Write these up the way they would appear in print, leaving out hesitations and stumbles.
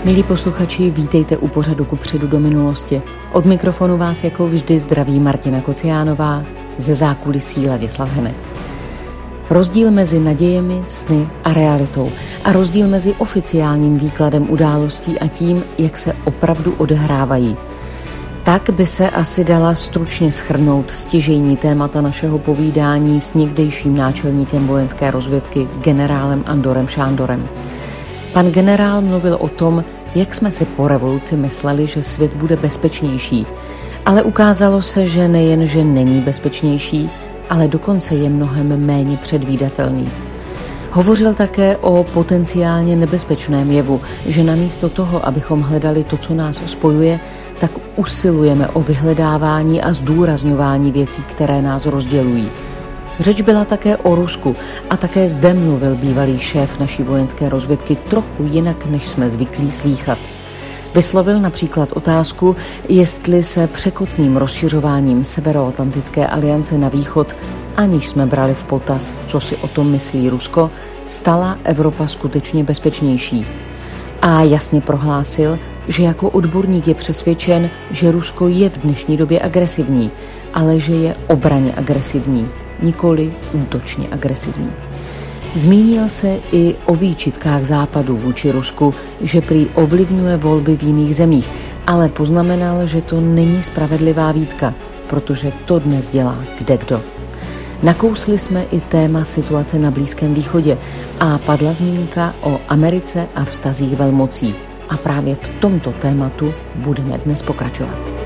Milí posluchači, vítejte u pořadu Kupředu do minulosti. Od mikrofonu vás jako vždy zdraví Martina Kociánová, ze zákulisí Ladislav Henek. Rozdíl mezi nadějemi, sny a realitou a rozdíl mezi oficiálním výkladem událostí a tím, jak se opravdu odehrávají. Tak by se asi dala stručně shrnout stěžejní témata našeho povídání s někdejším náčelníkem vojenské rozvědky generálem Andorem Šándorem. Pan generál mluvil o tom, jak jsme si po revoluci mysleli, že svět bude bezpečnější, ale ukázalo se, že nejen, že není bezpečnější, ale dokonce je mnohem méně předvídatelný. Hovořil také o potenciálně nebezpečném jevu, že namísto toho, abychom hledali to, co nás spojuje, tak usilujeme o vyhledávání a zdůrazňování věcí, které nás rozdělují. Řeč byla také o Rusku a také zde mluvil bývalý šéf naší vojenské rozvědky trochu jinak, než jsme zvyklí slýchat. Vyslovil například otázku, jestli se překotným rozšiřováním Severoatlantické aliance na východ, aniž jsme brali v potaz, co si o tom myslí Rusko, stala Evropa skutečně bezpečnější. A jasně prohlásil, že jako odborník je přesvědčen, že Rusko je v dnešní době agresivní, ale že je obranně agresivní, nikoli útočně agresivní. Zmínil se i o výčitkách Západu vůči Rusku, že prý ovlivňuje volby v jiných zemích, ale poznamenal, že to není spravedlivá výtka, protože to dnes dělá kdekdo. Nakousli jsme i téma situace na Blízkém východě a padla zmínka o Americe a vztazích velmocí. A právě v tomto tématu budeme dnes pokračovat.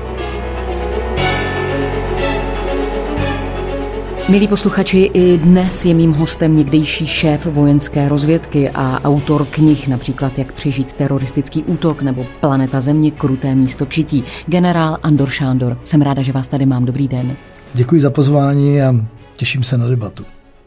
Milí posluchači, i dnes je mým hostem někdejší šéf vojenské rozvědky a autor knih, například Jak přežít teroristický útok nebo Planeta Země, kruté místo k žití, generál Andor Šándor. Jsem ráda, že vás tady mám. Dobrý den. Děkuji za pozvání a těším se na debatu.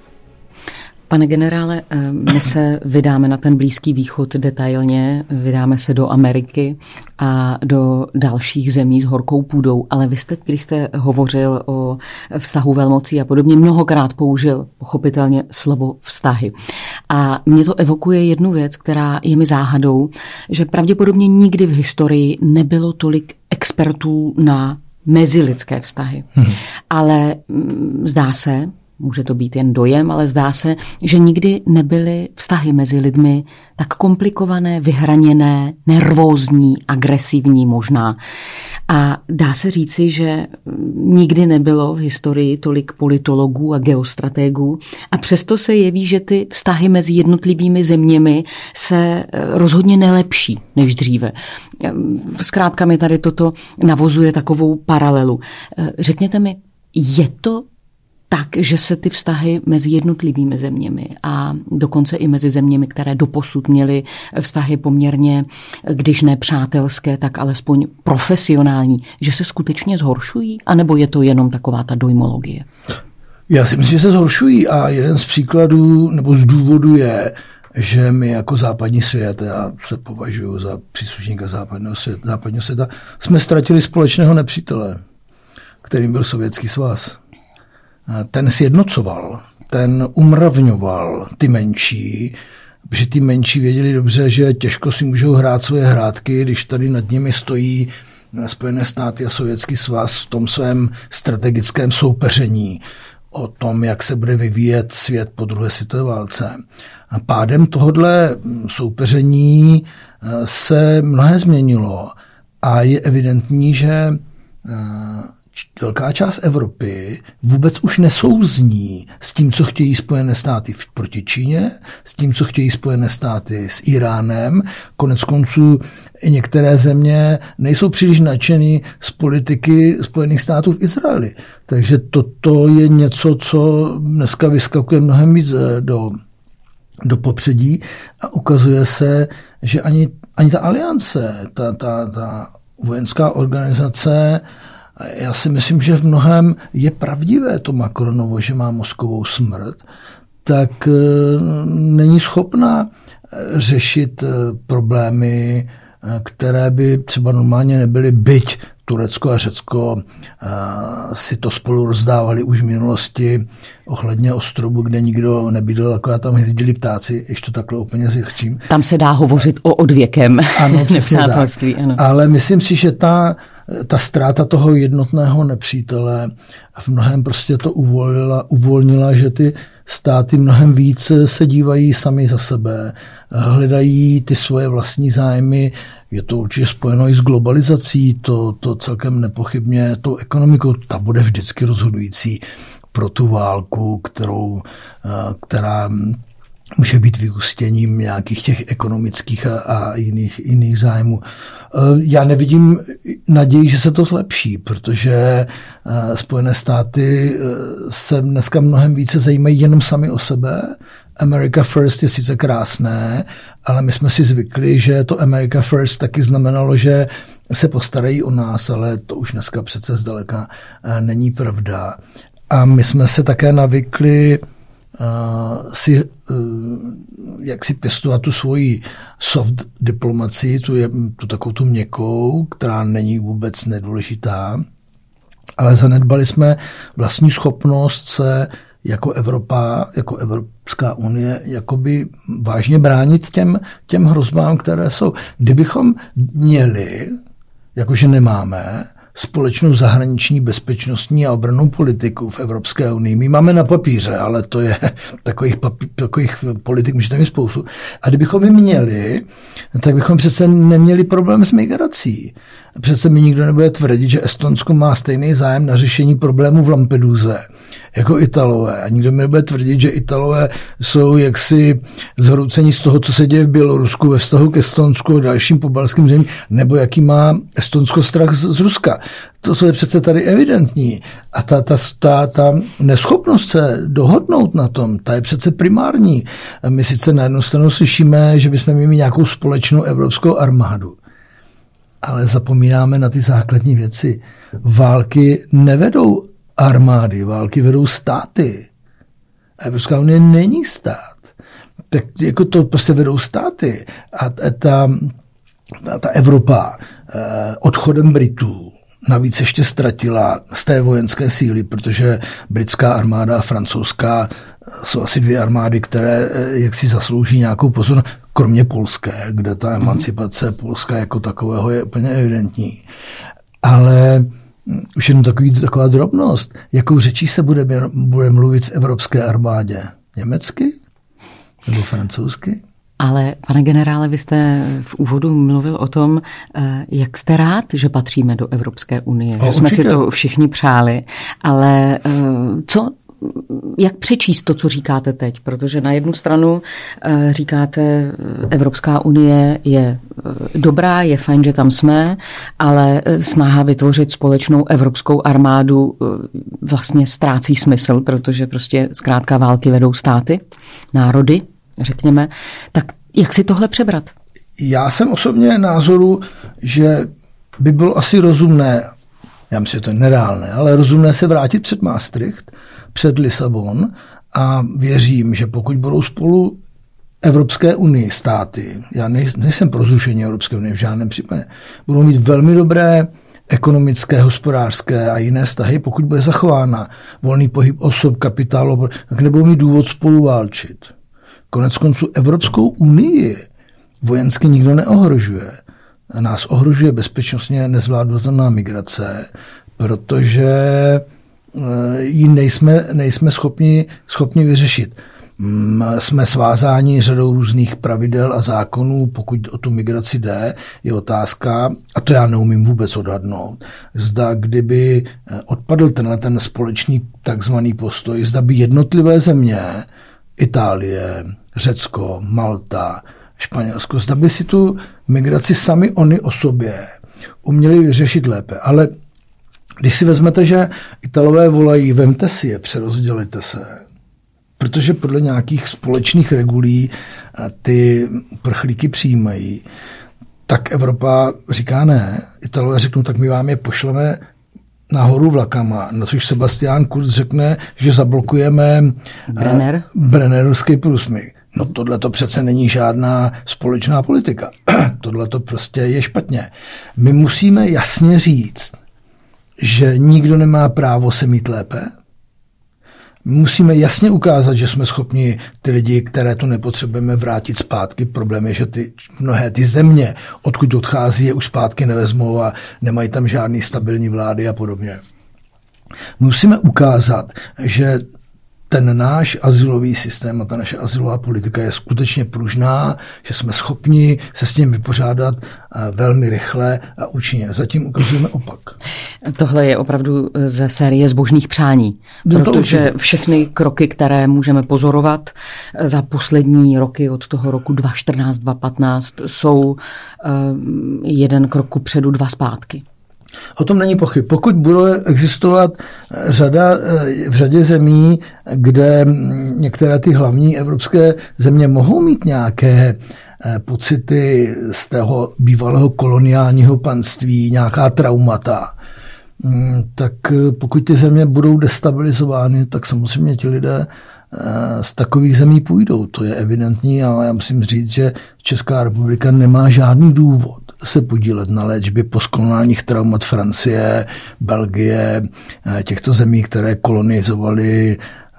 Pane generále, my se vydáme na ten Blízký východ detailně, vydáme se do Ameriky a do dalších zemí s horkou půdou, ale vy jste, když jste hovořil o vztahu velmocí a podobně, mnohokrát použil pochopitelně slovo vztahy. A mě to evokuje jednu věc, která je mi záhadou, že pravděpodobně nikdy v historii nebylo tolik expertů na mezilidské vztahy. Ale zdá se, může to být jen dojem, ale zdá se, že nikdy nebyly vztahy mezi lidmi tak komplikované, vyhraněné, nervózní, agresivní možná. A dá se říci, že nikdy nebylo v historii tolik politologů a geostrategů a přesto se jeví, že ty vztahy mezi jednotlivými zeměmi se rozhodně nelepší než dříve. Zkrátka mi tady toto navozuje takovou paralelu. Řekněte mi, je to tak, že se ty vztahy mezi jednotlivými zeměmi a dokonce i mezi zeměmi, které doposud měly vztahy poměrně, když ne přátelské, tak alespoň profesionální, že se skutečně zhoršují? A nebo je to jenom taková ta dojmologie? Já si myslím, že se zhoršují a jeden z příkladů nebo z důvodu je, že my jako západní svět, já se považuji za příslušníka západního světa, jsme ztratili společného nepřítele, kterým byl Sovětský svaz. Ten sjednocoval, ten umravňoval ty menší, protože ty menší věděli dobře, že těžko si můžou hrát svoje hrátky, když tady nad nimi stojí Spojené státy a Sovětský svaz v tom svém strategickém soupeření o tom, jak se bude vyvíjet svět po druhé světové válce. A pádem tohodle soupeření se mnohé změnilo a je evidentní, že velká část Evropy vůbec už nesouzní s tím, co chtějí Spojené státy proti Číně, s tím, co chtějí Spojené státy s Iránem. Konec konců i některé země nejsou příliš nadšený z politiky Spojených států v Izraeli. Takže toto je něco, co dneska vyskakuje mnohem víc do popředí a ukazuje se, že ani ta aliance, ta vojenská organizace, já si myslím, že v mnohem je pravdivé to Macronovo, že má mozkovou smrt, tak není schopna řešit problémy, které by třeba normálně nebyly, byť Turecko a Řecko si to spolu rozdávali už v minulosti ohledně ostrovu, kde nikdo nebydlel, akorát tam jezdili ptáci, ještě to takhle úplně zjehčím. Tam se dá hovořit o odvěkem nepřátelství. Ale myslím si, že ta ztráta toho jednotného nepřítele v mnohem prostě to uvolnila, že ty státy mnohem více se dívají sami za sebe, hledají ty svoje vlastní zájmy. Je to určitě spojeno i s globalizací, to celkem nepochybně, tou ekonomikou, ta bude vždycky rozhodující pro tu válku, která může být vyústěním nějakých těch ekonomických a jiných zájmů. Já nevidím naději, že se to zlepší, protože Spojené státy se dneska mnohem více zajímají jenom sami o sebe. America First je sice krásné, ale my jsme si zvykli, že to America First taky znamenalo, že se postarají o nás, ale to už dneska přece zdaleka není pravda. A my jsme se také navykli jak si pěstovat tu svoji soft diplomacii, tu takovou tu měkkou, která není vůbec nedůležitá, ale zanedbali jsme vlastní schopnost se jako Evropa, jako Evropská unie, jakoby vážně bránit těm hrozbám, které jsou. Kdybychom měli, jakože nemáme, společnou zahraniční bezpečnostní a obrannou politiku v Evropské unii. My máme na papíře, ale to je takových politik, můžete mít spoustu. A kdybychom je měli, tak bychom přece neměli problém s migrací. Přece mi nikdo nebude tvrdit, že Estonsko má stejný zájem na řešení problému v Lampeduze jako Italové. A nikdo mi nebude tvrdit, že Italové jsou jaksi zhrouceni z toho, co se děje v Bělorusku ve vztahu k Estonsku a dalším pobaltským zemím, nebo jaký má Estonsko strach z Ruska. To je přece tady evidentní. A ta neschopnost se dohodnout na tom, ta je přece primární. My sice na jednu stranu slyšíme, že bychom měli nějakou společnou evropskou armádu, ale zapomínáme na ty základní věci. Války nevedou armády, války vedou státy. Evropská unie není stát. Tak jako to prostě vedou státy. A ta Evropa odchodem Britů navíc ještě ztratila z té vojenské síly, protože britská armáda a francouzská jsou asi dvě armády, které jaksi zaslouží nějakou pozornost, kromě polské, kde ta emancipace Polska jako takového je úplně evidentní. Ale už jenom taková drobnost, jakou řečí se bude mluvit v evropské armádě? Německy? Nebo francouzsky? Ale, pane generále, vy jste v úvodu mluvil o tom, jak jste rád, že patříme do Evropské unie. Že jsme si to všichni přáli. Ale jak přečíst to, co říkáte teď? Protože na jednu stranu říkáte, Evropská unie je dobrá, je fajn, že tam jsme, ale snaha vytvořit společnou evropskou armádu vlastně ztrácí smysl, protože prostě zkrátka války vedou státy, národy, řekněme. Tak jak si tohle přebrat? Já jsem osobně názoru, že by bylo asi rozumné, já myslím, že to je nereálné, ale rozumné se vrátit před Maastricht, před Lisabon a věřím, že pokud budou spolu Evropské unii státy, já nejsem pro zrušení Evropské unie v žádném případě, budou mít velmi dobré ekonomické, hospodářské a jiné vztahy, pokud bude zachována volný pohyb osob, kapitálu, tak nebudou mít důvod spolu válčit. Konec konců Evropskou unii vojensky nikdo neohrožuje. Nás ohrožuje bezpečnostně nezvládnutelná migrace, protože ji nejsme schopni vyřešit. Jsme svázáni řadou různých pravidel a zákonů, pokud o tu migraci jde, je otázka, a to já neumím vůbec odhadnout, zda kdyby odpadl ten společný takzvaný postoj, zda by jednotlivé země, Itálie, Řecko, Malta, Španělsko, zda by si tu migraci sami oni o sobě uměli vyřešit lépe. Ale když si vezmete, že Italové volají, vemte si je, přerozdělite se, protože podle nějakých společných regulí ty uprchlíky přijímají, tak Evropa říká ne. Italové řeknou, tak my vám je pošleme nahoru vlakama, na což Sebastian Kurz řekne, že zablokujeme Brennerovský průsmyk. No tohle to přece není žádná společná politika. Tohle to prostě je špatně. My musíme jasně říct, že nikdo nemá právo se mít lépe. My musíme jasně ukázat, že jsme schopni ty lidi, které tu nepotřebujeme, vrátit zpátky. Problém je, že mnohé ty země, odkud odchází, je už zpátky nevezmou a nemají tam žádný stabilní vlády a podobně. Musíme ukázat, že ten náš azylový systém a ta naše azylová politika je skutečně pružná, že jsme schopni se s tím vypořádat velmi rychle a účinně. Zatím ukazujeme opak. Tohle je opravdu ze série zbožných přání, protože všechny kroky, které můžeme pozorovat za poslední roky od toho roku 2014, 2015, jsou jeden krok kupředu, dva zpátky. O tom není pochyb. Pokud bude existovat v řadě zemí, kde některé ty hlavní evropské země mohou mít nějaké pocity z toho bývalého koloniálního panství, nějaká traumata, tak pokud ty země budou destabilizovány, tak samozřejmě ti lidé z takových zemí půjdou. To je evidentní a já musím říct, že Česká republika nemá žádný důvod se podílet na léčbě postkoloniálních traumat Francie, Belgie, těchto zemí, které kolonizovaly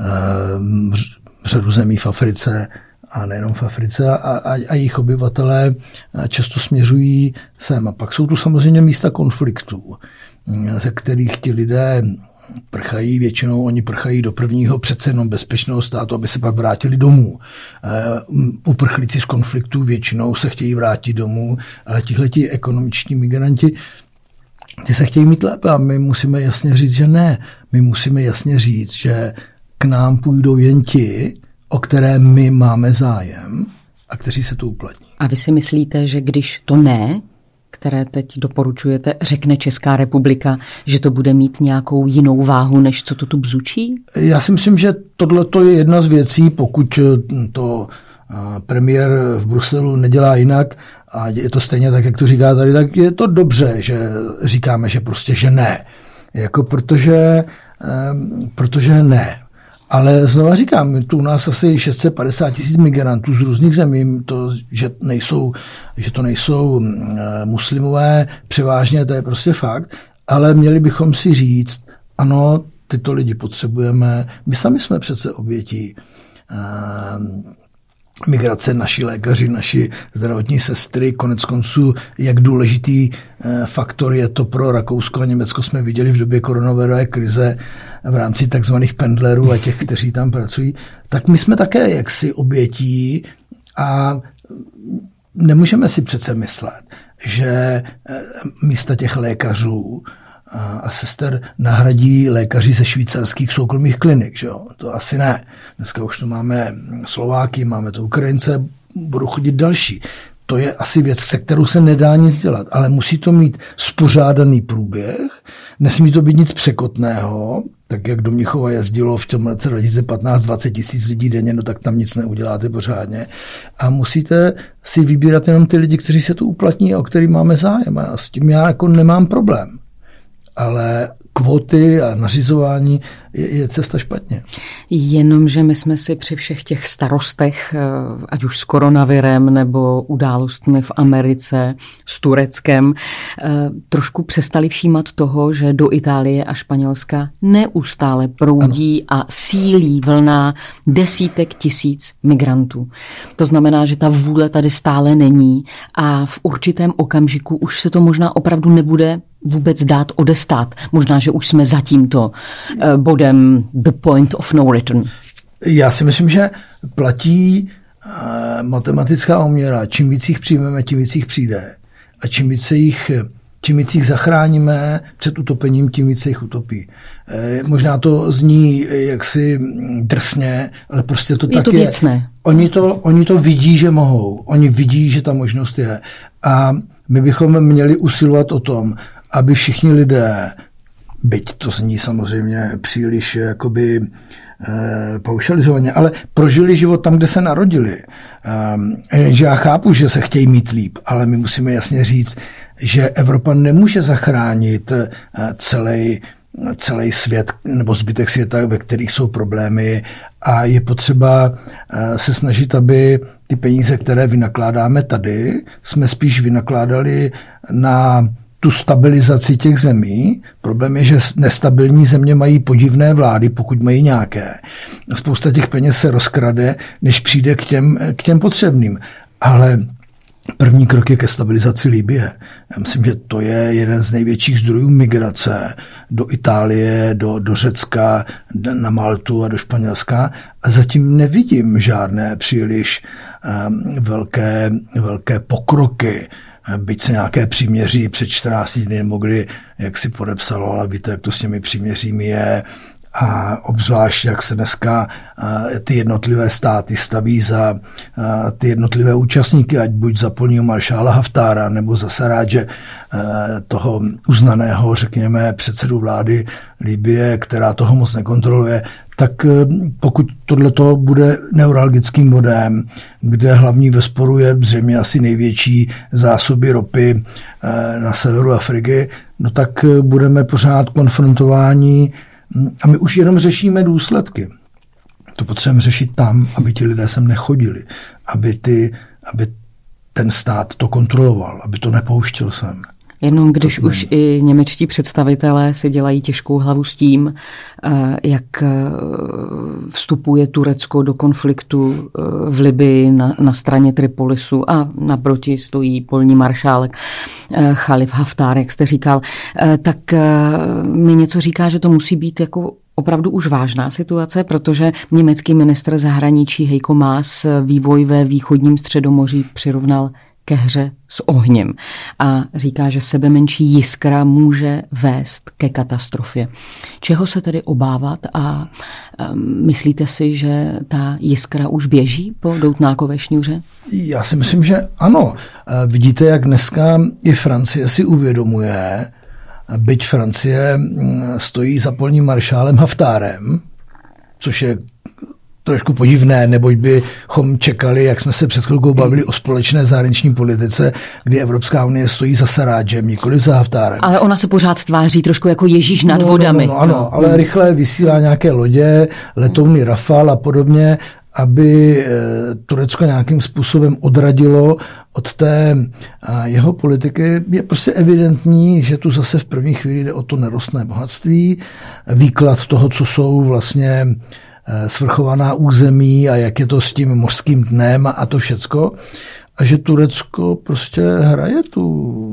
řadu zemí v Africe a nejenom v Africe a jejich obyvatelé často směřují sem. A pak jsou tu samozřejmě místa konfliktů, ze kterých ti lidé prchají, většinou oni prchají do prvního přece jenom bezpečného státu, aby se pak vrátili domů. Uprchlíci z konfliktů většinou se chtějí vrátit domů, ale tihleti ekonomiční migranti, ty se chtějí mít lépe a my musíme jasně říct, že ne. My musíme jasně říct, že k nám půjdou jen ti, o které my máme zájem a kteří se tu uplatní. A vy si myslíte, že když to ne, které teď doporučujete, řekne Česká republika, že to bude mít nějakou jinou váhu, než co to tu bzučí? Já si myslím, že tohle je jedna z věcí, pokud to premiér v Bruselu nedělá jinak a je to stejně tak, jak to říká tady, tak je to dobře, že říkáme, že prostě, že ne. Protože ne. Ale znova říkám, tu u nás asi 650 000 migrantů z různých zemí, že to nejsou muslimové, převážně to je prostě fakt, ale měli bychom si říct, ano, tyto lidi potřebujeme, my sami jsme přece obětí migrace, naši lékaři, naši zdravotní sestry, konec konců, jak důležitý faktor je to pro Rakousko a Německo jsme viděli v době koronavirové krize v rámci takzvaných pendlerů a těch, kteří tam pracují, tak my jsme také jaksi obětí a nemůžeme si přece myslet, že místa těch lékařů a sester nahradí lékaři ze švýcarských soukromých klinik. Že jo? To asi ne. Dneska už tu máme Slováky, máme to Ukrajince, budou chodit další. To je asi věc, se kterou se nedá nic dělat, ale musí to mít spořádaný průběh, nesmí to být nic překotného, tak jak do Mnichova jezdilo v tom roce 2015 20 000 lidí denně, no tak tam nic neuděláte pořádně. A musíte si vybírat jenom ty lidi, kteří se tu uplatní a o který máme zájem. A s tím já jako nemám problém. Ale kvóty a nařizování je cesta špatně. Jenomže my jsme si při všech těch starostech, ať už s koronavirem nebo událostmi v Americe, s Tureckem, trošku přestali všímat toho, že do Itálie a Španělska neustále proudí a sílí vlna desítek tisíc migrantů. To znamená, že ta vůle tady stále není a v určitém okamžiku už se to možná opravdu nebude vůbec dát odestát. Možná, že už jsme za tímto bodem the point of no return. Já si myslím, že platí matematická úměra. Čím víc jich přijmeme, tím víc jich přijde. A čím víc jich zachráníme před utopením, tím víc jich utopí. Možná to zní jaksi drsně, ale prostě to tak je. Věcné. Oni to vidí, že mohou. Oni vidí, že ta možnost je. A my bychom měli usilovat o tom, aby všichni lidé, byť to zní samozřejmě příliš jakoby paušalizovaně, ale prožili život tam, kde se narodili. Že já chápu, že se chtějí mít líp, ale my musíme jasně říct, že Evropa nemůže zachránit celý svět nebo zbytek světa, ve kterých jsou problémy a je potřeba se snažit, aby ty peníze, které vynakládáme tady, jsme spíš vynakládali na tu stabilizaci těch zemí. Problém je, že nestabilní země mají podivné vlády, pokud mají nějaké. Spousta těch peněz se rozkrade, než přijde k těm potřebným. Ale první krok je ke stabilizaci Libye. Já myslím, že to je jeden z největších zdrojů migrace do Itálie, do Řecka, na Maltu a do Španělska. A zatím nevidím žádné příliš velké pokroky. Byť se nějaké příměří před 14 dny mogli, jak si podepsalo, ale víte, jak to s těmi příměřími je. A obzvlášť, jak se dneska ty jednotlivé státy staví za ty jednotlivé účastníky, ať buď za polního maršála Haftára nebo za Saráže, toho uznaného, řekněme, předsedu vlády Libye, která toho moc nekontroluje, tak pokud tohleto bude neuralgickým bodem, kde hlavní ve sporu je zřejmě asi největší zásoby ropy na severu Afriky, no tak budeme pořád konfrontováni a my už jenom řešíme důsledky. To potřebujeme řešit tam, aby ti lidé sem nechodili, aby ten stát to kontroloval, aby to nepouštěl sem. Jenom když už i němečtí představitelé si dělají těžkou hlavu s tím, jak vstupuje Turecko do konfliktu v Libyi na straně Tripolisu a naproti stojí polní maršálek Chalif Haftar, jak jste říkal, tak mi něco říká, že to musí být jako opravdu už vážná situace, protože německý ministr zahraničí Heiko Maas vývoj ve východním Středomoří přirovnal ke hře s ohněm a říká, že sebemenší jiskra může vést ke katastrofě. Čeho se tedy obávat a myslíte si, že ta jiskra už běží po doutnákové šňůře? Já si myslím, že ano. Vidíte, jak dneska i Francie si uvědomuje, byť Francie stojí za polním maršálem Haftárem, což je trošku podivné, neboť bychom čekali, jak jsme se před chvilkou bavili o společné zahraniční politice, kdy Evropská unie stojí za Sarádžem, nikoli za Haftárem. Ale ona se pořád tváří trošku jako Ježíš nad vodami. Ano, ale rychle vysílá nějaké lodě, letouny Rafale a podobně, aby Turecko nějakým způsobem odradilo od té jeho politiky. Je prostě evidentní, že tu zase v první chvíli jde o to nerostné bohatství, výklad toho, co jsou vlastně svrchovaná území a jak je to s tím mořským dnem a to všecko. A že Turecko prostě hraje tu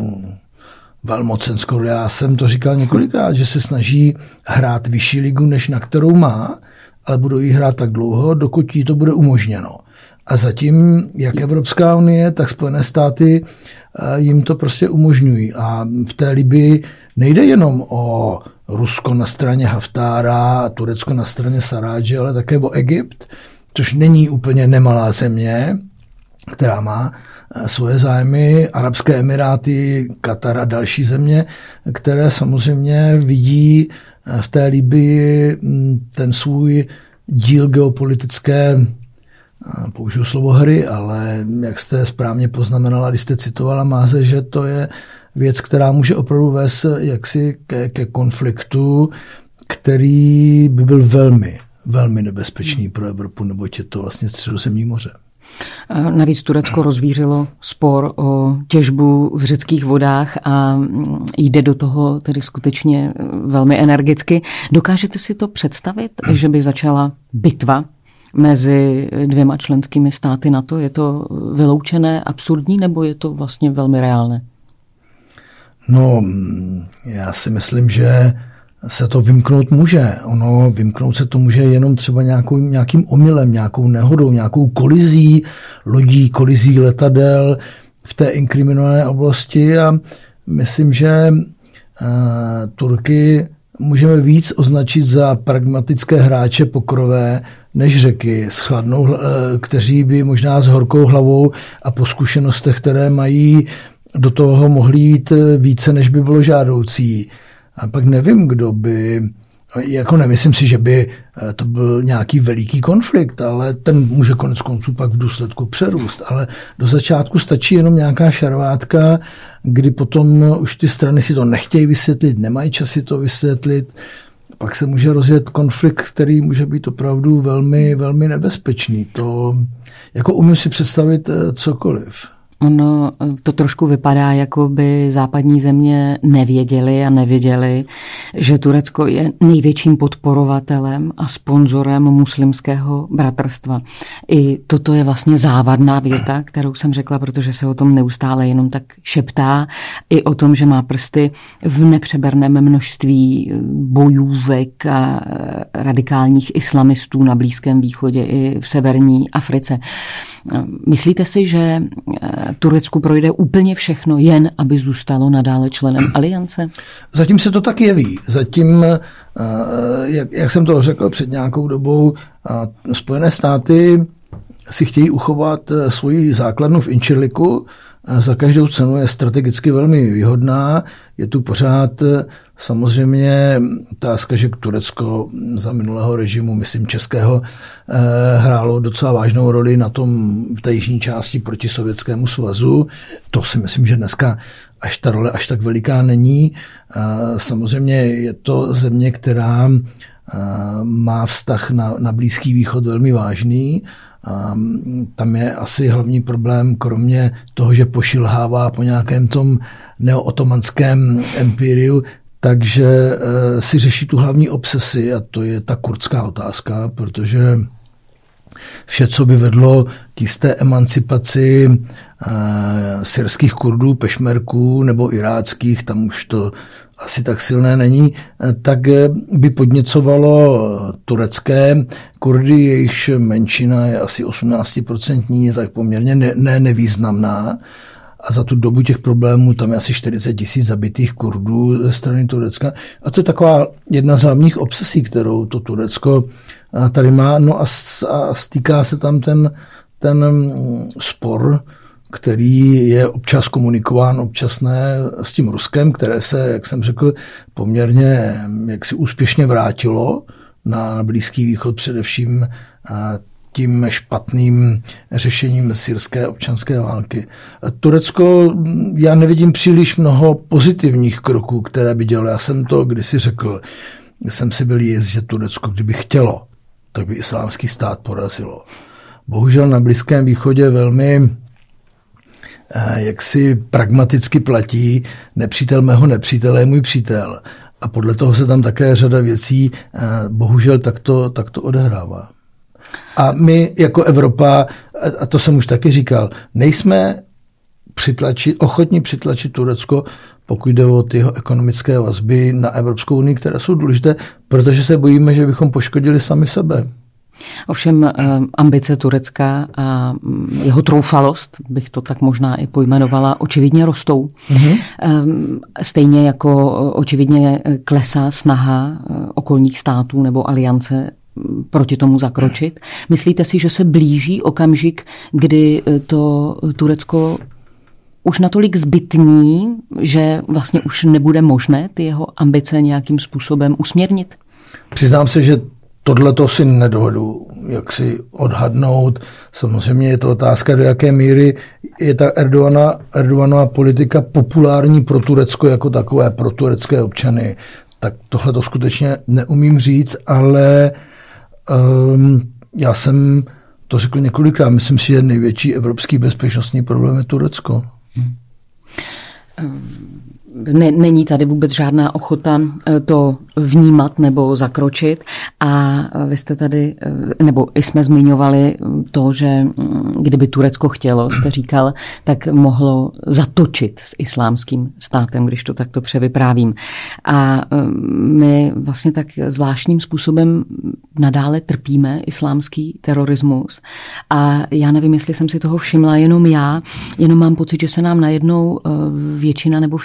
velmocenskou. Já jsem to říkal několikrát, že se snaží hrát vyšší ligu, než na kterou má, ale budou jí hrát tak dlouho, dokud jí to bude umožněno. A zatím, jak Evropská unie, tak Spojené státy jim to prostě umožňují. A v té Libyi nejde jenom o Rusko na straně Haftára, Turecko na straně Sarádže, ale také o Egypt, což není úplně nemalá země, která má svoje zájmy, Arabské Emiráty, Katar a další země, které samozřejmě vidí v té Libyi ten svůj díl geopolitické, použiju slovo hry, ale jak jste správně poznamenala, když jste citovala Maase, že to je věc, která může opravdu vést jaksi ke konfliktu, který by byl velmi, velmi nebezpečný pro Evropu, neboť je to vlastně Středozemní moře. Navíc Turecko rozvířilo spor o těžbu v řeckých vodách a jde do toho tedy skutečně velmi energicky. Dokážete si to představit, že by začala bitva mezi dvěma členskými státy NATO? Je to vyloučené, absurdní, nebo je to vlastně velmi reálné? No, já si myslím, že se to vymknout může. Ono vymknout se to může jenom třeba nějakým omylem, nějakou nehodou, nějakou kolizí lodí, kolizí letadel v té inkriminované oblasti a myslím, že Turky můžeme víc označit za pragmatické hráče pokrové než Řeky, kteří by možná s horkou hlavou a po zkušenostech, které mají, do toho mohli jít více, než by bylo žádoucí. A pak nevím, kdo by Jako nemyslím si, že by to byl nějaký veliký konflikt, ale ten může konec konců pak v důsledku přerůst. Ale do začátku stačí jenom nějaká šarvátka, kdy potom už ty strany si to nechtějí vysvětlit, nemají čas si to vysvětlit. Pak se může rozjet konflikt, který může být opravdu velmi, velmi nebezpečný. To jako umím si představit cokoliv. Ono to trošku vypadá, jako by západní země nevěděli, že Turecko je největším podporovatelem a sponzorem muslimského bratrstva. I toto je vlastně závadná věta, kterou jsem řekla, protože se o tom neustále jenom tak šeptá. I o tom, že má prsty v nepřeberném množství bojůvek a radikálních islamistů na Blízkém východě i v severní Africe. Myslíte si, že Turecku projde úplně všechno, jen aby zůstalo nadále členem aliance? Zatím se to tak jeví. Zatím, jak jsem to řekl před nějakou dobou, Spojené státy si chtějí uchovat svoji základnu v Incirliku. Za každou cenu je strategicky velmi výhodná. Je tu pořád samozřejmě otázka, že Turecko za minulého režimu, myslím českého, hrálo docela vážnou roli na tom v té jižní části proti Sovětskému svazu. To si myslím, že dneska ta role až tak veliká není. Samozřejmě je to země, která má vztah na Blízký východ velmi vážný. Tam je asi hlavní problém, kromě toho, že pošilhává po nějakém tom neootomanském empíriu, takže si řeší tu hlavní obsesi, a to je ta kurdská otázka, protože vše, co by vedlo k jisté emancipaci syrských Kurdů, pešmerků nebo iráckých, tam už to asi tak silné není, tak by podněcovalo turecké Kurdy, jejichž menšina je asi 18%, tak poměrně nevýznamná. A za tu dobu těch problémů tam je asi 40 000 zabitých Kurdů ze strany Turecka. A to je taková jedna z hlavních obsesí, kterou to Turecko tady má. No a stýká se tam ten spor, který je občas komunikován, občas ne, s tím Ruskem, které se, jak jsem řekl, poměrně jaksi úspěšně vrátilo na Blízký východ, především tím špatným řešením syrské občanské války. Turecko, já nevidím příliš mnoho pozitivních kroků, které by dělalo. Já jsem to kdysi řekl, jsem si byl jist, že Turecko, kdyby chtělo, tak by islámský stát porazilo. Bohužel na Blízkém východě velmi jak si pragmaticky platí, nepřítel mého nepřítele je můj přítel. A podle toho se tam také řada věcí bohužel takto odehrává. A my jako Evropa, a to jsem už taky říkal, nejsme ochotní přitlačit Turecko, pokud jde o ty jeho ekonomické vazby na Evropskou unii, které jsou důležité, protože se bojíme, že bychom poškodili sami sebe. Ovšem ambice Turecka a jeho troufalost, bych to tak možná i pojmenovala, očividně rostou. Mm-hmm. Stejně jako očividně klesá snaha okolních států nebo aliance proti tomu zakročit. Myslíte si, že se blíží okamžik, kdy to Turecko už natolik zbytní, že vlastně už nebude možné ty jeho ambice nějakým způsobem usměrnit? Přiznám se, že tohleto si nedovedu jak si odhadnout. Samozřejmě je to otázka, do jaké míry je ta Erdoganova politika populární pro Turecko jako takové, pro turecké občany. Tak tohle to skutečně neumím říct, ale já jsem to řekl několikrát. Myslím si, že největší evropský bezpečnostní problém je Turecko. Není tady vůbec žádná ochota to vnímat nebo zakročit. A vy jste tady, nebo jsme zmiňovali to, že kdyby Turecko chtělo, jste říkal, tak mohlo zatočit s islámským státem, když to takto převyprávím. A my vlastně tak zvláštním způsobem nadále trpíme islámský terorismus. A já nevím, jestli jsem si toho všimla jenom já, jenom mám pocit, že se nám najednou většina nebo všichni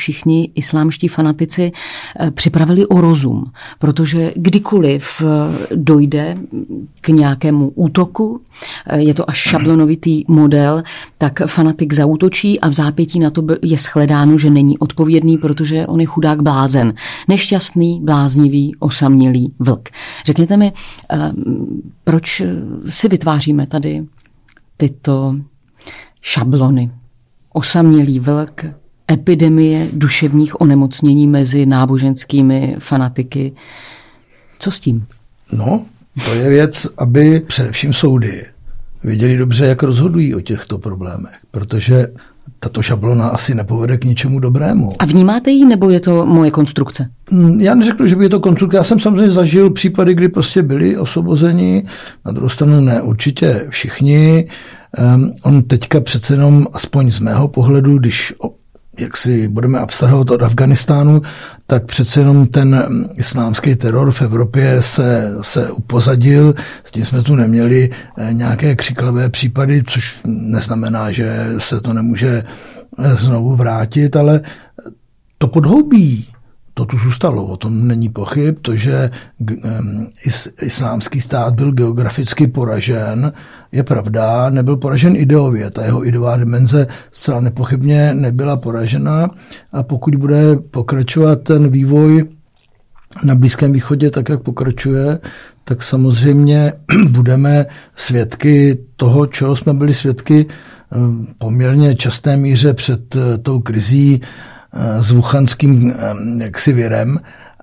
islámští fanatici připravili o rozum, protože kdykoliv dojde k nějakému útoku, je to až šablonovitý model, tak fanatik zaútočí a v zápětí na to je shledáno, že není odpovědný, protože on je chudák blázen. Nešťastný, bláznivý, osamělý vlk. Řekněte mi, proč si vytváříme tady tyto šablony? Osamělý vlk, epidemie duševních onemocnění mezi náboženskými fanatiky. Co s tím? No, to je věc, aby především soudy věděli dobře, jak rozhodují o těchto problémech, protože tato šablona asi nepovede k ničemu dobrému. A vnímáte ji, nebo je to moje konstrukce? Já neřekl, že by je to konstrukce. Já jsem samozřejmě zažil případy, kdy prostě byli osvobozeni. Na druhou stranu ne, určitě všichni. On teďka přece jenom, aspoň z mého pohledu, když jak si budeme abstrahovat od Afganistánu, tak přece jenom ten islámský teror v Evropě se upozadil. S tím jsme tu neměli nějaké křiklavé případy, což neznamená, že se to nemůže znovu vrátit, ale to podhoubí, to tu zůstalo, o tom není pochyb, to, že islámský stát byl geograficky poražen, je pravda, nebyl poražen ideově, ta jeho ideová dimenze zcela nepochybně nebyla poražena a pokud bude pokračovat ten vývoj na Blízkém východě tak, jak pokračuje, tak samozřejmě budeme svědky toho, čeho jsme byli svědky poměrně časté míře před tou krizí s wuchanským jaksi virem.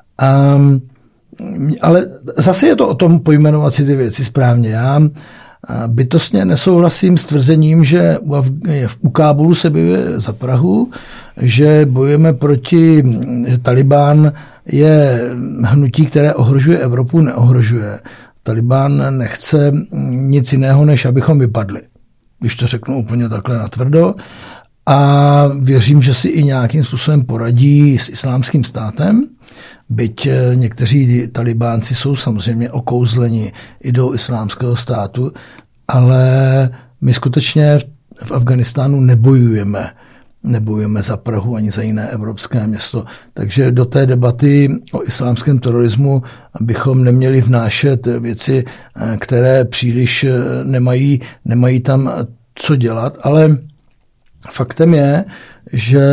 Ale zase je to o tom pojmenovat si ty věci správně. Já bytostně nesouhlasím s tvrzením, že u Kábulu se bojuje za Prahu, že bojujeme proti, že Talibán je hnutí, které ohrožuje Evropu, neohrožuje. Talibán nechce nic jiného, než abychom vypadli, když to řeknu úplně takhle natvrdo. A věřím, že si i nějakým způsobem poradí s islámským státem, byť někteří talibánci jsou samozřejmě okouzleni ideou islámského státu, ale my skutečně v Afganistánu nebojujeme za Prahu ani za jiné evropské město. Takže do té debaty o islámském terorismu bychom neměli vnášet věci, které příliš nemají tam co dělat, ale faktem je, že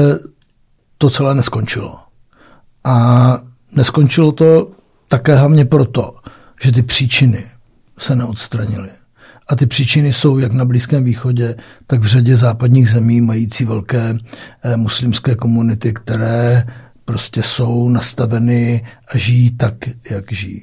to celé neskončilo. A neskončilo to také hlavně proto, že ty příčiny se neodstranily. A ty příčiny jsou jak na Blízkém východě, tak v řadě západních zemí mající velké muslimské komunity, které prostě jsou nastaveny a žijí tak, jak žijí.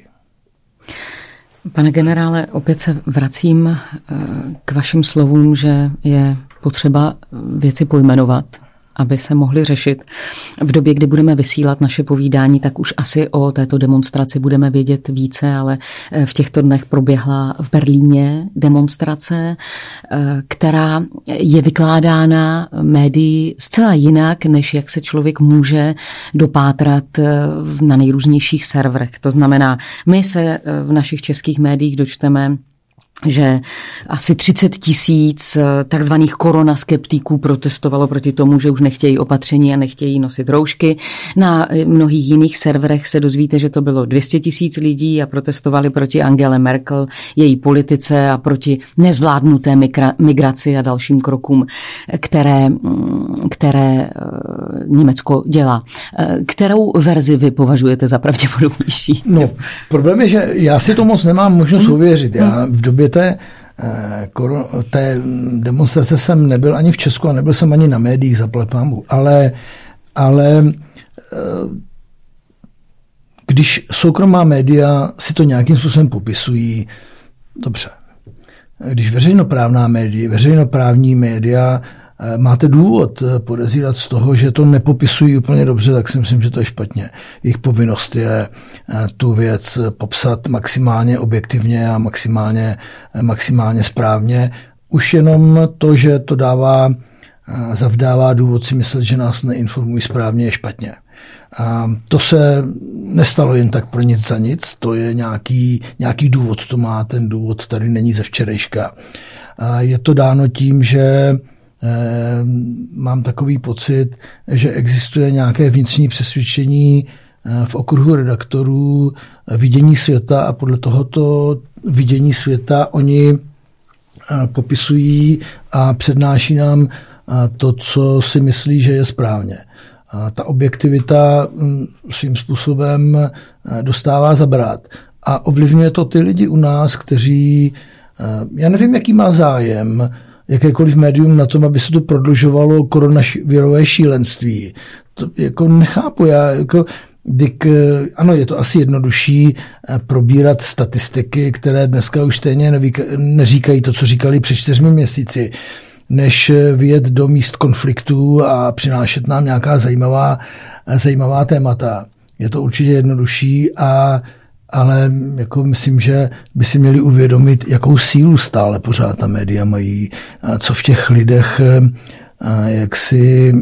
Pane generále, opět se vracím k vašim slovům, že je potřeba věci pojmenovat, aby se mohly řešit. V době, kdy budeme vysílat naše povídání, tak už asi o této demonstraci budeme vědět více, ale v těchto dnech proběhla v Berlíně demonstrace, která je vykládána médii zcela jinak, než jak se člověk může dopátrat na nejrůznějších serverech. To znamená, my se v našich českých médiích dočteme, že asi 30 000 takzvaných koronaskeptiků protestovalo proti tomu, že už nechtějí opatření a nechtějí nosit roušky. Na mnohých jiných serverech se dozvíte, že to bylo 200 000 lidí a protestovali proti Angele Merkel, její politice a proti nezvládnuté migraci a dalším krokům, které Německo dělá. Kterou verzi vy považujete za pravděpodobnější? No, problém je, že já si to moc nemám možnost ověřit. Já v době té demonstrace jsem nebyl ani v Česku a nebyl jsem ani na médiích, zaplať pánbůh. Ale když soukromá média si to nějakým způsobem popisují, dobře. Když veřejnoprávní média máte důvod podezírat z toho, že to nepopisují úplně dobře, tak si myslím, že to je špatně. Jejich povinnost je tu věc popsat maximálně objektivně a maximálně správně. Už jenom to, že to zavdává důvod si myslet, že nás neinformují správně, je špatně. A to se nestalo jen tak pro nic za nic, to je nějaký důvod, to má, ten důvod tady není ze včerejška. A je to dáno tím, že mám takový pocit, že existuje nějaké vnitřní přesvědčení v okruhu redaktorů, vidění světa a podle tohoto vidění světa oni popisují a přednáší nám to, co si myslí, že je správně. A ta objektivita svým způsobem dostává zabrat. A ovlivňuje to ty lidi u nás, kteří, já nevím, jaký má zájem, jakékoliv médium na tom, aby se to prodlužovalo koronavirové šílenství. To jako nechápu. Ano, je to asi jednodušší probírat statistiky, které dneska už stejně neříkají to, co říkali před 4 měsíci, než vyjet do míst konfliktů a přinášet nám nějaká zajímavá témata. Je to určitě jednodušší, ale jako myslím, že by si měli uvědomit, jakou sílu stále pořád ta média mají, co v těch lidech jaksi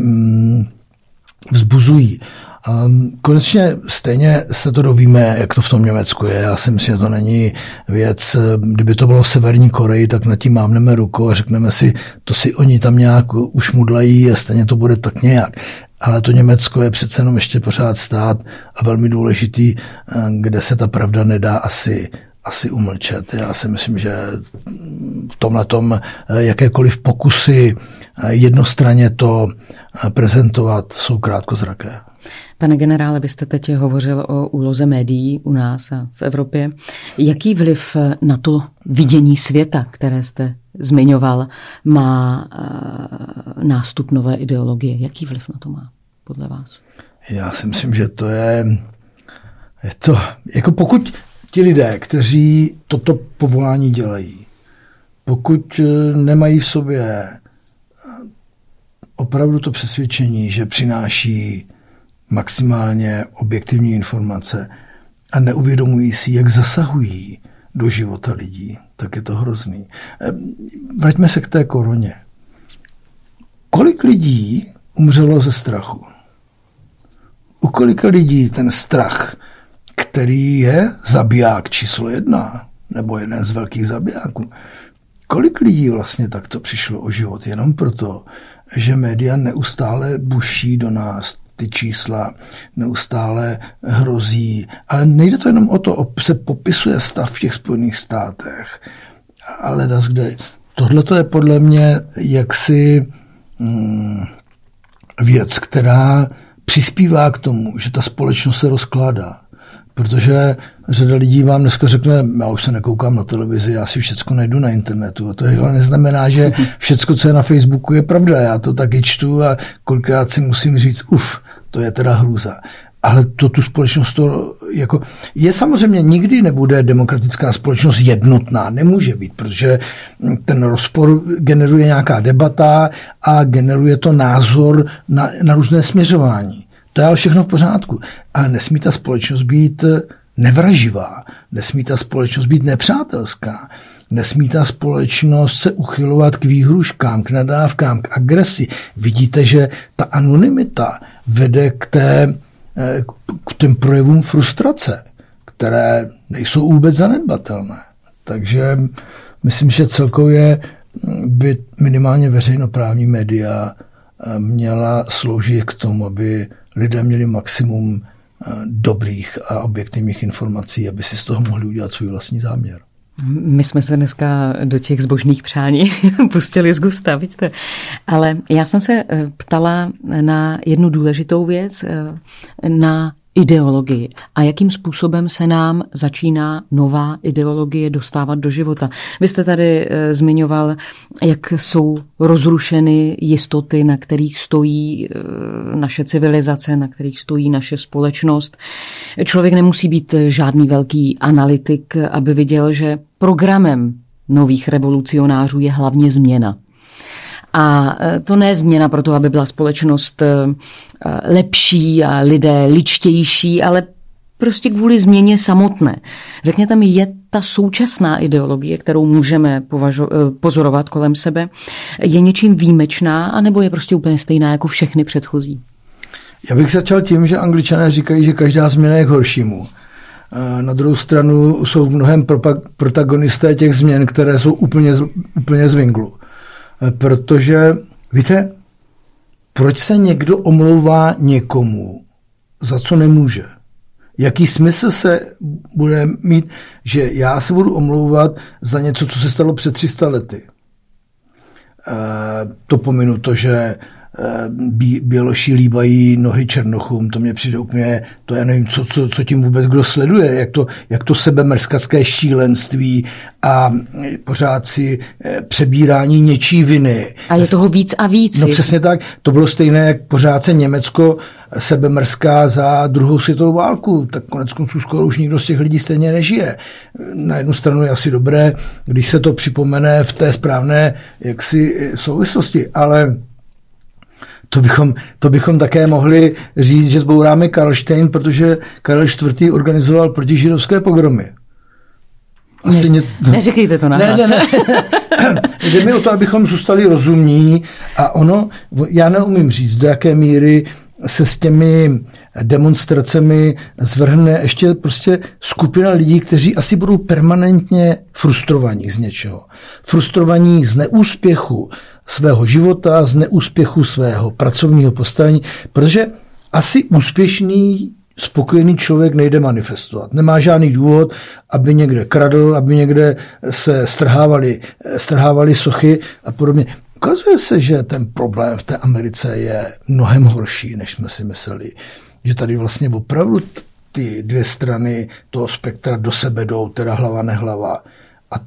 vzbuzují. Konečně stejně se to dovíme, jak to v tom Německu je. Já si myslím, že to není věc, kdyby to bylo v Severní Koreji, tak nad tím mávneme rukou a řekneme si, to si oni tam nějak už mudlají a stejně to bude tak nějak. Ale to Německo je přece jenom ještě pořád stát a velmi důležitý, kde se ta pravda nedá asi umlčet. Já si myslím, že v tomhletom jakékoliv pokusy jednostranně to prezentovat jsou krátkozraké. Pane generále, vy jste teď hovořil o úloze médií u nás a v Evropě. Jaký vliv na to vidění světa, které jste zmiňoval, má nástup nové ideologie? Jaký vliv na to má podle vás? Já si myslím, že to je to, jako pokud ti lidé, kteří toto povolání dělají, pokud nemají v sobě opravdu to přesvědčení, že přináší maximálně objektivní informace a neuvědomují si, jak zasahují do života lidí, tak je to hrozný. Vraťme se k té koroně. Kolik lidí umřelo ze strachu? U kolika lidí ten strach, který je zabiják číslo 1, nebo jeden z velkých zabijáků, kolik lidí vlastně takto přišlo o život jenom proto, že média neustále buší do nás ty čísla, neustále hrozí. Ale nejde to jenom o to, se popisuje stav v těch Spojených státech. Ale kde. Tohle to je podle mě jaksi věc, která přispívá k tomu, že ta společnost se rozkládá. Protože řada lidí vám dneska řekne, já už se nekoukám na televizi, já si všecko najdu na internetu. A to neznamená, že všecko, co je na Facebooku, je pravda. Já to taky čtu a kolikrát si musím říct, to je teda hrůza. Ale to tu společnost to jako je samozřejmě nikdy nebude demokratická společnost jednotná. Nemůže být, protože ten rozpor generuje nějaká debata a generuje to názor na různé směřování. To je ale všechno v pořádku. Ale nesmí ta společnost být nevraživá. Nesmí ta společnost být nepřátelská. Nesmí ta společnost se uchylovat k výhruškám, k nadávkám, k agresi. Vidíte, že ta anonymita vede k těm projevům frustrace, které nejsou vůbec zanedbatelné. Takže myslím, že celkově by minimálně veřejnoprávní média měla sloužit k tomu, aby lidé měli maximum dobrých a objektivních informací, aby si z toho mohli udělat svůj vlastní záměr. My jsme se dneska do těch zbožných přání pustili z gusta, víte. Ale já jsem se ptala na jednu důležitou věc, na ideologii a jakým způsobem se nám začíná nová ideologie dostávat do života. Vy jste tady zmiňoval, jak jsou rozrušeny jistoty, na kterých stojí naše civilizace, na kterých stojí naše společnost. Člověk nemusí být žádný velký analytik, aby viděl, že programem nových revolucionářů je hlavně změna. A to ne změna proto, aby byla společnost lepší a lidé ličtější, ale prostě kvůli změně samotné. Řekněte mi, je ta současná ideologie, kterou můžeme pozorovat kolem sebe, je něčím výjimečná, anebo je prostě úplně stejná jako všechny předchozí? Já bych začal tím, že Angličané říkají, že každá změna je k horšímu. Na druhou stranu jsou v mnohem protagonisté těch změn, které jsou úplně z vinglu. Protože Víte, proč se někdo omlouvá někomu, za co nemůže? Jaký smysl se bude mít, že já se budu omlouvat za něco, co se stalo před 300 lety? To pominu to, že Běloši líbají nohy Černochům, to mě přijde úplně, to já nevím, co tím vůbec kdo sleduje, jak to sebemrskacké šílenství a pořád si přebírání něčí viny. A je toho víc a víc. No přesně tak, to bylo stejné, jak pořád se Německo sebemrská za druhou světovou válku, tak koneckonců skoro už nikdo z těch lidí stejně nežije. Na jednu stranu je asi dobré, když se to připomene v té správné jaksi souvislosti, ale to bychom také mohli říct, že zbouráme Karlštejn, protože Karel IV. Organizoval protižidovské pogromy. Neříkejte to nahlas. Ne. Jde mi o to, abychom zůstali rozumní a já neumím říct, do jaké míry se s těmi demonstracemi zvrhne ještě prostě skupina lidí, kteří asi budou permanentně frustrovaní z něčeho. Frustrovaní z neúspěchu svého života, z neúspěchu svého pracovního postavení, protože asi úspěšný, spokojený člověk nejde manifestovat. Nemá žádný důvod, aby někde kradl, aby někde se strhávaly sochy a podobně. Ukazuje se, že ten problém v té Americe je mnohem horší, než jsme si mysleli. Že tady vlastně opravdu ty dvě strany toho spektra do sebe jdou, teda hlava nehlava. A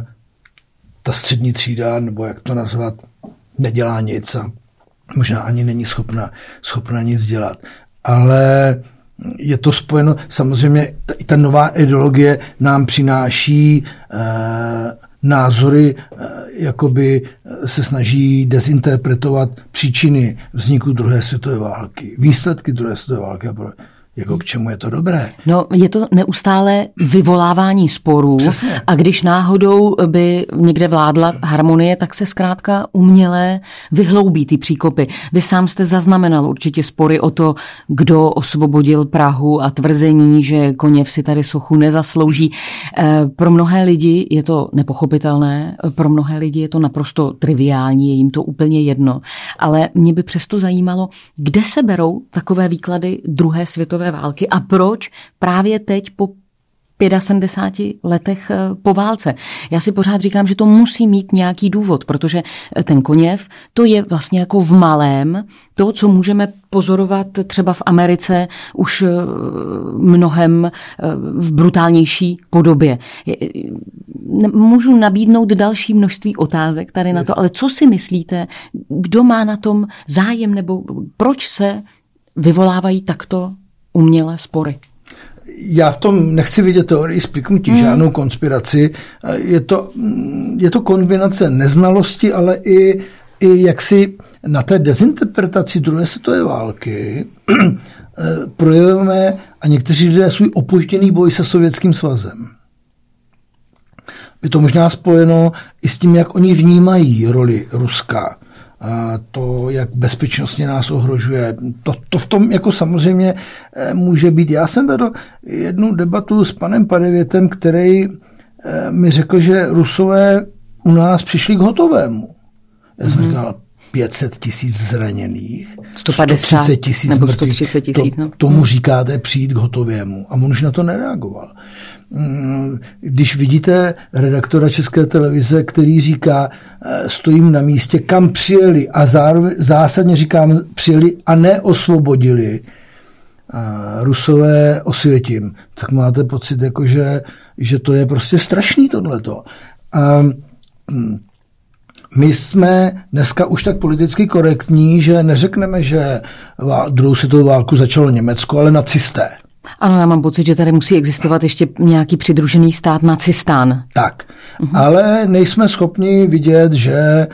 ta střední třída, nebo jak to nazvat, nedělá nic a možná ani není schopna nic dělat. Ale je to spojeno, samozřejmě i ta nová ideologie nám přináší názory, jakoby se snaží dezinterpretovat příčiny vzniku druhé světové války, výsledky druhé světové války. Jako k čemu je to dobré? No, je to neustále vyvolávání sporů. Přesně. A když náhodou by někde vládla harmonie, tak se zkrátka uměle vyhloubí ty příkopy. Vy sám jste zaznamenal určitě spory o to, kdo osvobodil Prahu a tvrzení, že Koněv si tady sochu nezaslouží. Pro mnohé lidi je to nepochopitelné, pro mnohé lidi je to naprosto triviální, je jim to úplně jedno. Ale mě by přesto zajímalo, kde se berou takové výklady druhé světové války a proč právě teď po 75 letech po válce. Já si pořád říkám, že to musí mít nějaký důvod, protože ten Koněv, to je vlastně jako v malém to, co můžeme pozorovat třeba v Americe už mnohem v brutálnější podobě. Můžu nabídnout další množství otázek tady na to, ale co si myslíte, kdo má na tom zájem nebo proč se vyvolávají takto umělé spory? Já v tom nechci vidět teorii spiknutí, žádnou konspiraci. Je to kombinace neznalosti, ale i jaksi na té dezinterpretaci druhé světové války projevujeme a někteří lidé svůj opožděný boj se Sovětským svazem. Je to možná spojeno i s tím, jak oni vnímají roli Ruska. A to, jak bezpečnostně nás ohrožuje. To v tom jako samozřejmě může být. Já jsem vedl jednu debatu s panem Padevětem, který mi řekl, že Rusové u nás přišli k hotovému. Já jsem říkal, 500 000 zraněných, 130 000 mrtvých. Tomu říkáte přijít k hotovému. A on už na to nereagoval. Když vidíte redaktora České televize, který říká, stojím na místě, kam přijeli a zásadně říkám, přijeli a neosvobodili Rusové Osvětim, tak máte pocit, jako že to je prostě strašný tohleto. My jsme dneska už tak politicky korektní, že neřekneme, že druhou světovou válku začalo Německo, ale nacisté. Ano, já mám pocit, že tady musí existovat ještě nějaký přidružený stát Nacistán. Tak, ale nejsme schopni vidět, že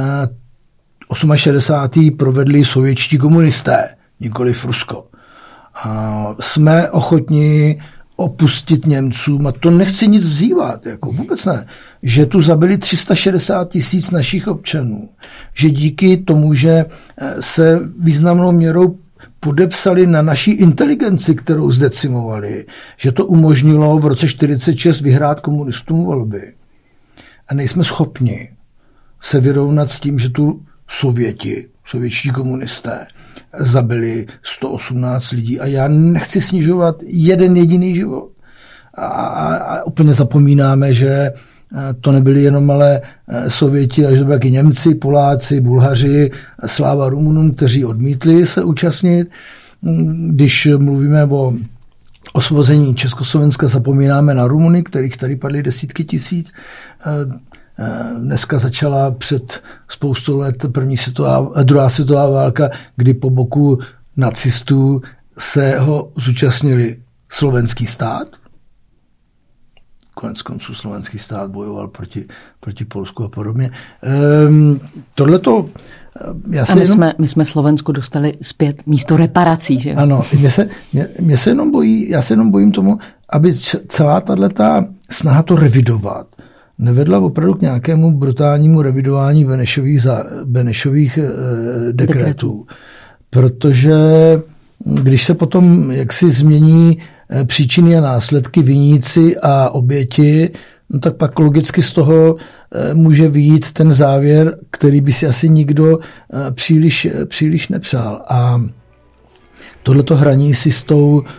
68. provedli sovětští komunisté, nikoliv Rusko. Jsme ochotni opustit Němcům, a to nechci nic vzývat, jako vůbec ne, že tu zabili 360 000 našich občanů, že díky tomu, že se významnou měrou podepsali na naší inteligenci, kterou zdecimovali, že to umožnilo v roce 1946 vyhrát komunistům volby. A nejsme schopni se vyrovnat s tím, že tu sovětští komunisté zabili 118 lidí a já nechci snižovat jeden jediný život. A úplně zapomínáme, že to nebyli jenom ale Sověti, ale že byli taky Němci, Poláci, Bulhaři, sláva Rumunům, kteří odmítli se účastnit. Když mluvíme o osvobození Československa, zapomínáme na Rumuny, kterých tady padly desítky tisíc. Dneska začala před spoustou let druhá světová válka, kdy po boku nacistů se ho zúčastnili slovenský stát. Konec konců slovenský stát bojoval proti Polsku a podobně. Tohleto... My jsme Slovensku dostali zpět místo reparací, že? Ano, já se jenom bojím tomu, aby celá tato snaha to revidovat nevedla opravdu k nějakému brutálnímu revidování Benešových dekretů. Protože když se potom jaksi změní příčiny a následky, viníci a oběti, no tak pak logicky z toho může vyjít ten závěr, který by si asi nikdo příliš nepřál. A tohleto hraní si s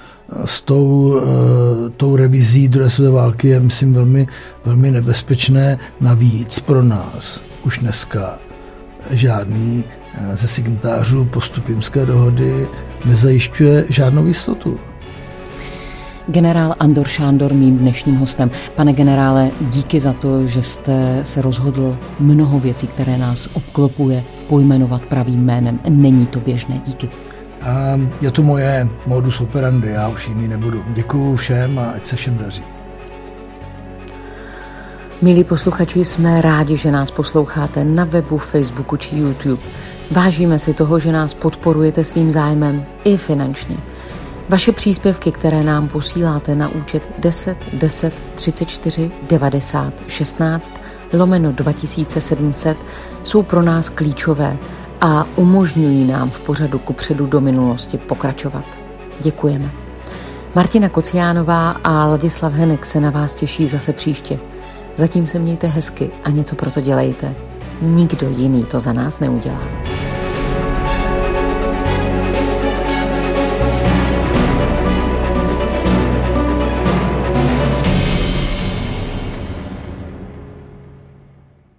tou revizí druhé světové války je, myslím, velmi, velmi nebezpečné. Navíc pro nás už dneska žádný ze signatářů Postupimské dohody nezajišťuje žádnou jistotu. Generál Andor Šándor mým dnešním hostem. Pane generále, díky za to, že jste se rozhodl mnoho věcí, které nás obklopuje, pojmenovat pravým jménem. Není to běžné. Díky. Je to moje modus operandi, já už jiný nebudu. Děkuju všem a ať se všem daří. Milí posluchači, jsme rádi, že nás posloucháte na webu, Facebooku či YouTube. Vážíme si toho, že nás podporujete svým zájmem i finančně. Vaše příspěvky, které nám posíláte na účet 10 10 34 90 16 /2700, jsou pro nás klíčové a umožňují nám v pořadu Kupředu do minulosti pokračovat. Děkujeme. Martina Kociánová a Ladislav Henek se na vás těší zase příště. Zatím se mějte hezky a něco pro to dělejte. Nikdo jiný to za nás neudělá.